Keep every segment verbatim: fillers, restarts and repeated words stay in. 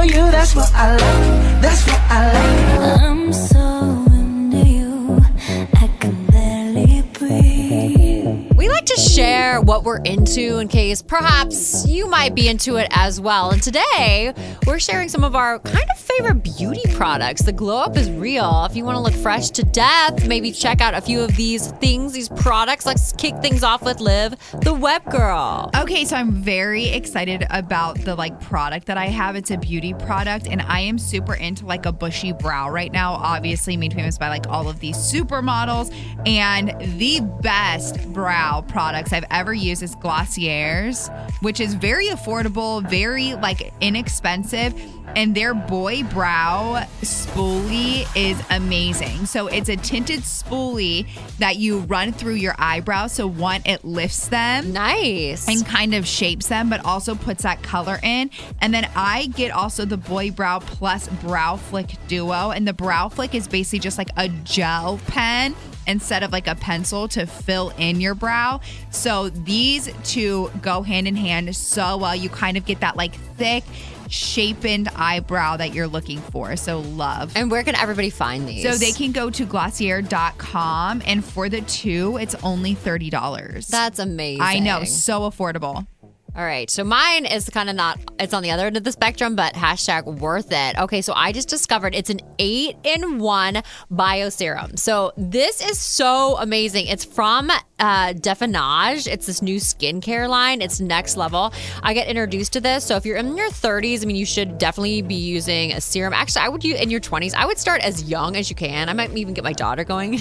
for you, that's what I like. That's what I like. I'm so into you, I can barely breathe. We like to share what we're into in case perhaps you might be into it as well. And today, we're sharing some of our kind of favorite beauty products. The glow up is real. If you want to look fresh to death, maybe check out a few of these things, these products. Let's kick things off with Liv, the Web Girl. Okay, so I'm very excited about the like product that I have. It's a beauty product, and I am super into like a bushy brow right now. Obviously made famous by like all of these supermodels, and the best brow products I've ever used is Glossier's, which is very affordable, very like inexpensive. And their Boy Brow spoolie is amazing. So it's a tinted spoolie that you run through your eyebrows. So one, it lifts them. Nice. And kind of shapes them, but also puts that color in. And then I get also the Boy Brow Plus Brow Flick Duo. And the Brow Flick is basically just like a gel pen instead of like a pencil to fill in your brow. So these two go hand in hand so well. You kind of get that like thick, shapened eyebrow that you're looking for. So love. And where can everybody find these? So they can go to Glossier dot com, and for the two, it's only thirty dollars. That's amazing. I know, so affordable. All right. So mine is kind of not, it's on the other end of the spectrum, but hashtag worth it. Okay. So I just discovered it's an eight in one bio serum. So this is so amazing. It's from uh, Definage. It's this new skincare line. It's next level. I get introduced to this. So if you're in your thirties, I mean, you should definitely be using a serum. Actually, I would use in your twenties. I would start as young as you can. I might even get my daughter going.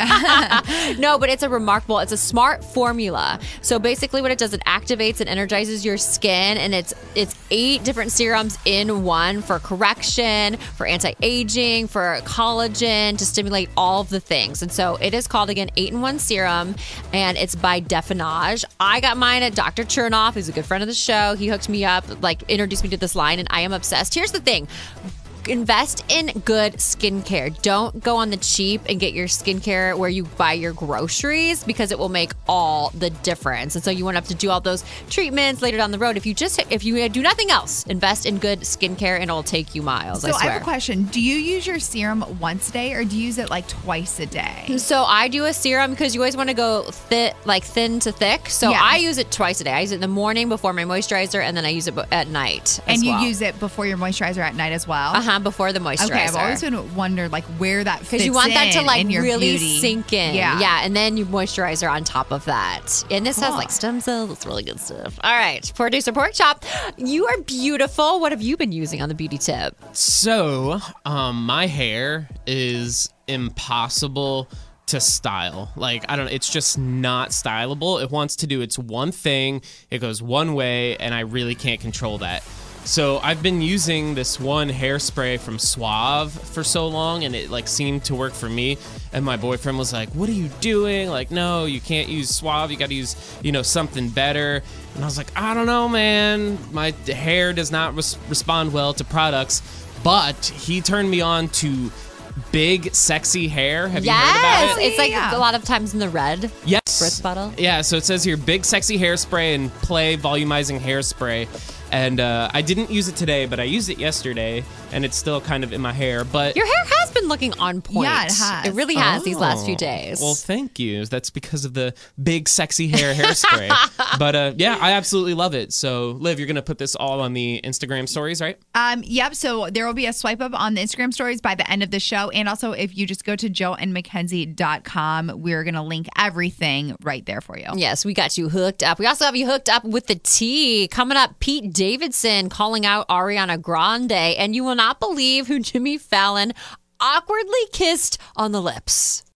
Yeah. No, but it's a remarkable, it's a smart formula. So basically what it does, it activates and energizes your skin, and it's it's eight different serums in one for correction, for anti-aging, for collagen, to stimulate all of the things. And so it is called, again, eight in one serum, and it's by Definage. I got mine at Doctor Chernoff, who's a good friend of the show. He hooked me up, like introduced me to this line, and I am obsessed. Here's the thing. Invest in good skincare. Don't go on the cheap and get your skincare where you buy your groceries, because it will make all the difference. And so you won't have to do all those treatments later down the road. If you just, if you do nothing else, invest in good skincare and it'll take you miles. So I I, swear. have a question. Do you use your serum once a day, or do you use it like twice a day? So I do a serum because you always want to go thin, like thin to thick. So Yeah. I use it twice a day. I use it in the morning before my moisturizer, and then I use it at night. And as you well. use it before your moisturizer at night as well? Uh-huh, before the moisturizer. Okay, I've always been wondered like where that fits Because you want that to in like in your really beauty. sink in. Yeah. Yeah. And then you moisturizer on top of that. And this has Cool. like stem cells. It's really good stuff. All right. Producer Pork Chop, you are beautiful. What have you been using on the beauty tip? So, um, my hair is impossible to style. Like, I don't know, it's just not stylable. It wants to do its one thing, it goes one way, and I really can't control that. So I've been using this one hairspray from Suave for so long, and it like seemed to work for me. And my boyfriend was like, "What are you doing? Like, no, you can't use Suave. You got to use, you know, something better." And I was like, "I don't know, man. My hair does not res- respond well to products." But he turned me on to Big Sexy Hair. Have you heard about it? It's like Yeah. a lot of times in the red Yes. spritz bottle. Yeah, so it says here, Big Sexy Hairspray and Play Volumizing Hairspray. And uh, I didn't use it today, but I used it yesterday, and it's still kind of in my hair. But Your hair has been looking on point. Yeah, it has. It really has these last few Oh, days. Well, thank you. That's because of the Big Sexy Hair hairspray. But uh, yeah, I absolutely love it. So, Liv, you're going to put this all on the Instagram stories, right? Um, yep. So there will be a swipe up on the Instagram stories by the end of the show. And also, if you just go to joe and mackenzie dot com, we're going to link everything right there for you. Yes, we got you hooked up. We also have you hooked up with the tea. Coming up, Pete Davidson calling out Ariana Grande. And you will not believe who Jimmy Fallon awkwardly kissed on the lips.